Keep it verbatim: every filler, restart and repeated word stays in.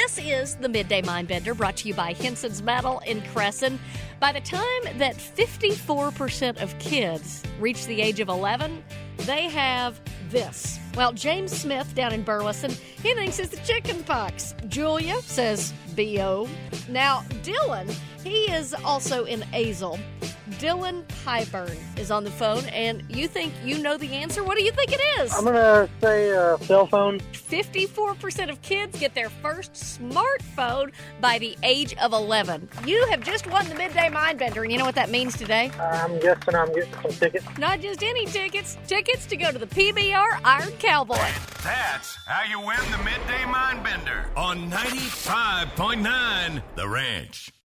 This is the Midday Mindbender, brought to you by Henson's Metal in Crescent. By the time that fifty-four percent of kids reach the age of eleven, they have this. Well, James Smith down in Burleson, he thinks it's the chicken pox. Julia says B O. Now, Dylan, he is also in Azle. Dylan Pyburn is on the phone, and you think you know the answer? What do you think it is? I'm going to say uh, cell phone. fifty-four percent of kids get their first smartphone by the age of eleven. You have just won the Midday Mindbender, and you know what that means today? I'm guessing I'm getting some tickets. Not just any tickets. Tickets to go to the P B R Iron Cowboy. That's how you win the Midday Mindbender on ninety-five point nine The Ranch.